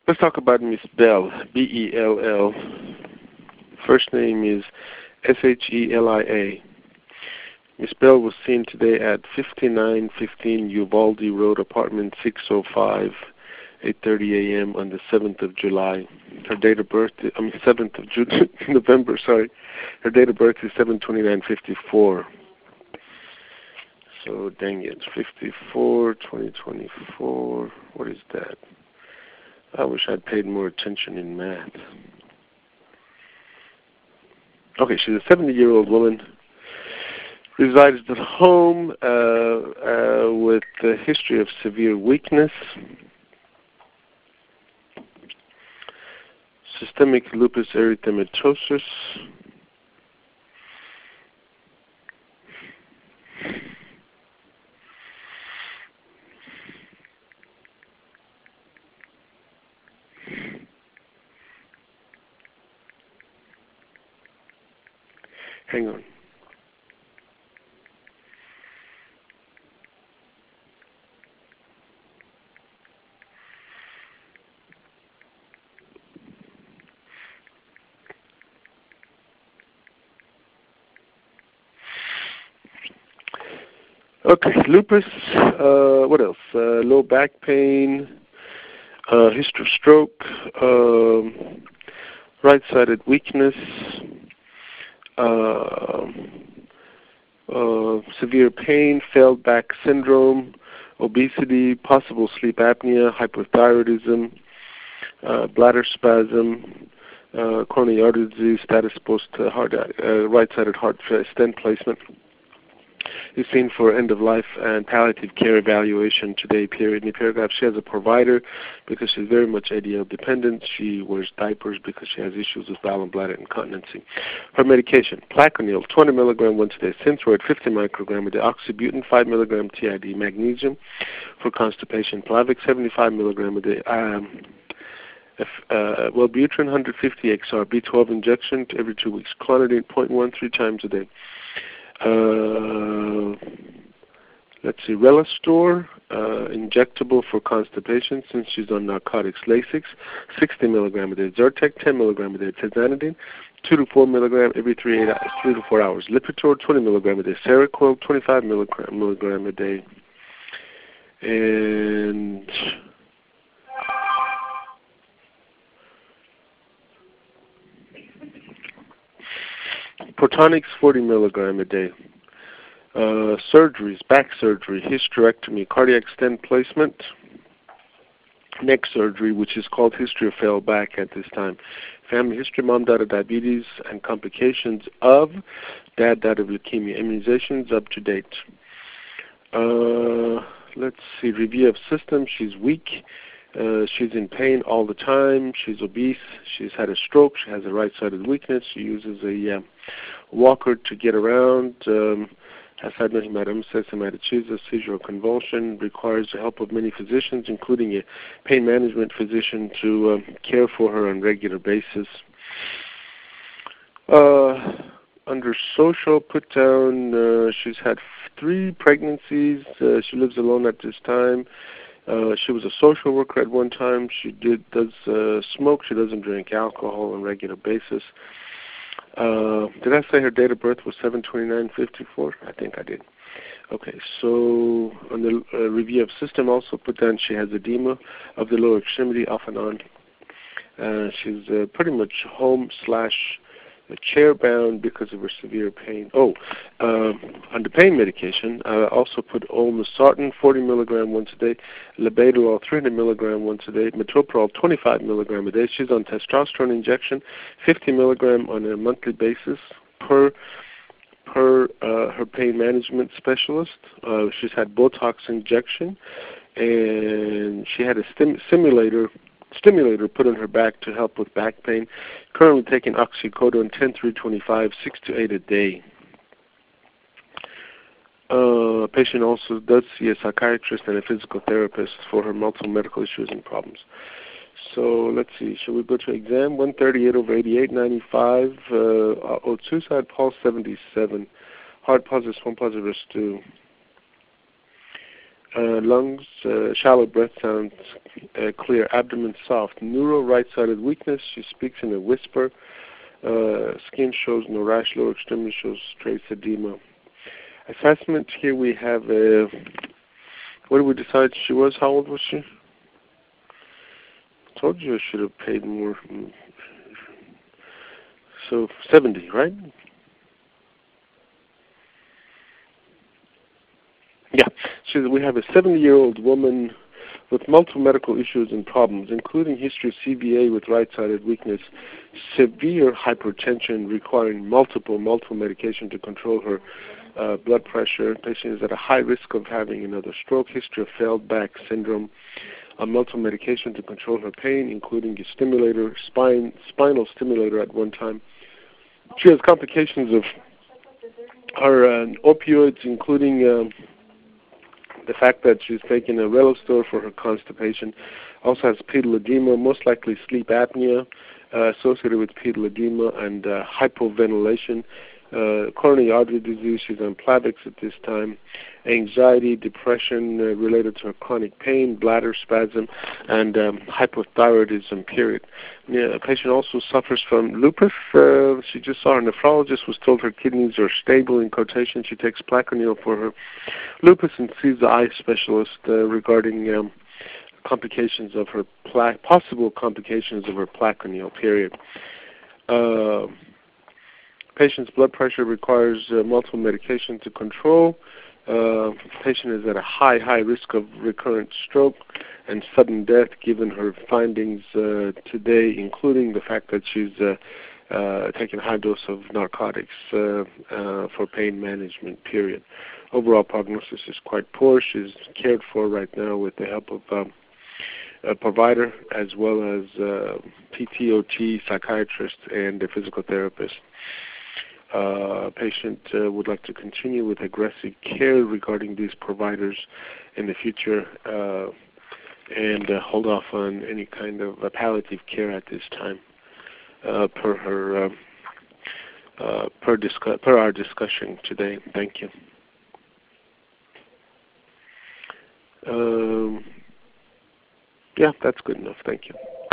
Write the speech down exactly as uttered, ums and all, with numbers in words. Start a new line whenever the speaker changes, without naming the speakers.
Let's talk about Miss Bell, B E L L. First name is S H E L I A. Miss Bell was seen today at fifty-nine fifteen Uvalde Road, apartment six oh five, eight thirty a m on the seventh of July. Her date of birth, I mean seventh of June, November, sorry. Her date of birth is seven twenty-nine fifty-four. So, dang it, fifty-four, twenty twenty-four, what is that? I wish I'd paid more attention in math. Okay, she's a seventy-year-old woman, resides at home uh, uh, with a history of severe weakness, systemic lupus erythematosus, hang on. Okay, lupus, uh, what else? Uh, low back pain, uh, history of stroke, um, right-sided weakness, uh, uh, severe pain, failed back syndrome, obesity, possible sleep apnea, hypothyroidism, uh, bladder spasm, uh, coronary artery disease, status post uh, heart, uh, right-sided heart stent placement. Is seen for end-of-life and palliative care evaluation today, period. In the paragraph, she has a provider because she's very much A D L dependent. She wears diapers because she has issues with bowel and bladder incontinency. Her medication, Plaquenil, twenty milligram once a day, Synthroid, fifty microgram a day, Oxybutynin, five milligram T I D, magnesium for constipation, Plavix, seventy-five milligram a day, um, If, uh, Wellbutrin, one hundred fifty X R, B twelve injection every two weeks, Clonidine, zero point one three times a day. Uh, let's see, Relistor, uh, injectable for constipation since she's on narcotics, Lasix, sixty milligram a day, Zyrtec, ten milligram a day, Tizanidine, two to four milligram every three, eight hours, three to four hours, Lipitor, twenty milligram a day, Seroquel, twenty-five milligram, milligram a day, and Protonix, forty milligram a day. Uh, surgeries, back surgery, hysterectomy, cardiac stent placement, neck surgery, which is called history of failed back at this time. Family history, mom died of diabetes and complications of, dad died of leukemia. Immunizations up to date. Uh, let's see, review of system, she's weak. Uh, she's in pain all the time. She's obese. She's had a stroke. She has a right-sided weakness. She uses a uh, walker to get around. Um, has had no hematemesis, hematochezia, seizure or convulsion. Requires the help of many physicians, including a pain management physician, to uh, care for her on a regular basis. Uh, under social, put down uh, she's had three pregnancies. Uh, she lives alone at this time. Uh, she was a social worker at one time. She did does uh, smoke. She doesn't drink alcohol on a regular basis. Uh, did I say her date of birth was seven twenty-nine fifty-four? I think I did. Okay, so on the uh, review of system, also put down she has edema of the lower extremity off and on. Uh, she's uh, pretty much home slash chair bound because of her severe pain. Oh, uh, under pain medication, I also put olmesartan, forty milligram once a day, labetalol, three hundred milligram once a day, metoprolol, twenty-five milligram a day. She's on testosterone injection, fifty milligram on a monthly basis per per uh, her pain management specialist. Uh, she's had Botox injection, and she had a stim- simulator stimulator put on her back to help with back pain. Currently taking oxycodone ten through twenty-five, six to eight a day. Uh, patient also does see a psychiatrist and a physical therapist for her multiple medical issues and problems. So let's see, should we go to exam? one thirty-eight over eighty-eight, ninety-five, uh, oh, suicide pulse seventy-seven, heart positive, phone positive, two. Uh, lungs, uh, shallow breath sounds, uh, clear abdomen, soft. Neuro, right-sided weakness. She speaks in a whisper. Uh, skin shows no rash. Lower extremity shows trace edema. Assessment, here we have, uh, what did we decide she was? How old was she? I told you I should have paid more. So seventy, right? Yeah. So we have a seventy-year-old woman with multiple medical issues and problems, including history of C V A with right-sided weakness, severe hypertension requiring multiple, multiple medication to control her uh, blood pressure. Patient is at a high risk of having another stroke, history of failed back syndrome, a multiple medication to control her pain, including a stimulator, spine, spinal stimulator at one time. She has complications of her uh, opioids, including uh, the fact that she's taking a Relostor for her constipation. Also has pedal edema, most likely sleep apnea uh, associated with pedal edema, and uh, hypoventilation. Uh, coronary artery disease, she's on Plavix at this time. Anxiety, depression uh, related to her chronic pain, bladder spasm, and um, hypothyroidism, period. Yeah, the patient also suffers from lupus. Uh, she just saw her nephrologist, was told her kidneys are stable, in quotation. She takes Plaquenil for her lupus and sees the eye specialist uh, regarding um, complications of her, pla- possible complications of her Plaquenil, period. Uh, Patient's blood pressure requires uh, multiple medication to control. Uh, patient is at a high, high risk of recurrent stroke and sudden death given her findings uh, today, including the fact that she's uh, uh, taking a high dose of narcotics uh, uh, for pain management, period. Overall prognosis is quite poor. She's cared for right now with the help of um, a provider as well as uh, P T O T, psychiatrist, and a physical therapist. Uh, patient uh, would like to continue with aggressive care regarding these providers in the future uh, and uh, hold off on any kind of uh, palliative care at this time uh, per her uh, uh, per, discu- per our discussion today. Thank you. Um, yeah, that's good enough. Thank you.